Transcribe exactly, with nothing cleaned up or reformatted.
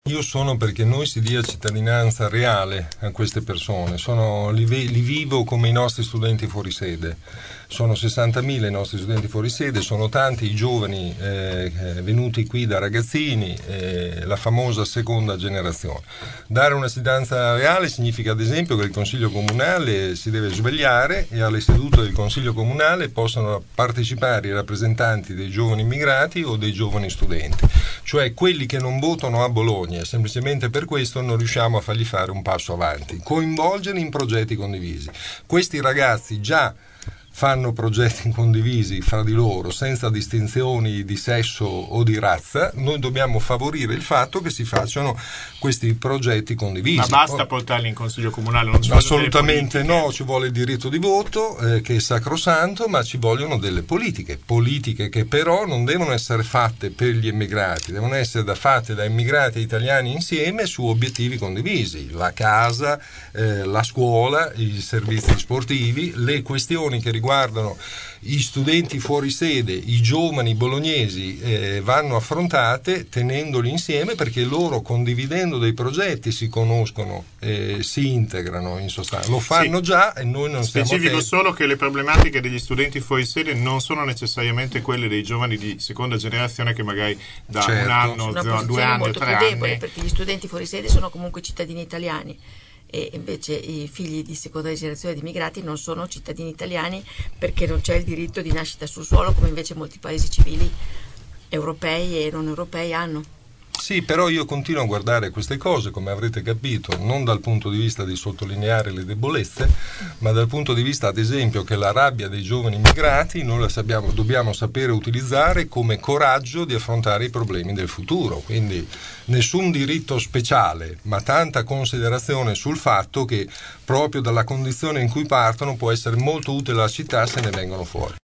Io sono perché noi si dia cittadinanza reale a queste persone. Sono, li, li vivo come i nostri studenti fuori sede. Sono sessantamila i nostri studenti fuori sede, sono tanti i giovani eh, venuti qui da ragazzini, eh, la famosa seconda generazione. Dare una cittadinanza reale significa ad esempio che il Consiglio Comunale si deve svegliare e alle sedute del Consiglio Comunale possano partecipare i rappresentanti dei giovani immigrati o dei giovani studenti, cioè quelli che non votano a Bologna, semplicemente per questo non riusciamo a fargli fare un passo avanti, coinvolgerli in progetti condivisi. Questi ragazzi già fanno progetti condivisi fra di loro senza distinzioni di sesso o di razza. Noi dobbiamo favorire il fatto che si facciano questi progetti condivisi. Ma basta portarli in Consiglio Comunale? Non ci Assolutamente no, ci vuole il diritto di voto eh, che è sacrosanto, ma ci vogliono delle politiche, politiche che però non devono essere fatte per gli immigrati, devono essere da, fatte da immigrati e italiani insieme su obiettivi condivisi, la casa, eh, la scuola, i servizi sportivi, le questioni che riguardano riguardano gli studenti fuori sede, i giovani bolognesi eh, vanno affrontate tenendoli insieme, perché loro, condividendo dei progetti, si conoscono, eh, si integrano in sostanza. Lo fanno sì. già e noi non stiamo Specifico attenti. Solo che le problematiche degli studenti fuori sede non sono necessariamente quelle dei giovani di seconda generazione che magari da certo. un anno, una due anni o tre debole, anni. Perché gli studenti fuori sede sono comunque cittadini italiani, e invece i figli di seconda generazione di immigrati non sono cittadini italiani, perché non c'è il diritto di nascita sul suolo come invece molti paesi civili europei e non europei hanno. Sì, però io continuo a guardare queste cose, come avrete capito, non dal punto di vista di sottolineare le debolezze, ma dal punto di vista, ad esempio, che la rabbia dei giovani immigrati noi la sappiamo, dobbiamo sapere utilizzare come coraggio di affrontare i problemi del futuro. Quindi nessun diritto speciale, ma tanta considerazione sul fatto che proprio dalla condizione in cui partono può essere molto utile alla città se ne vengono fuori.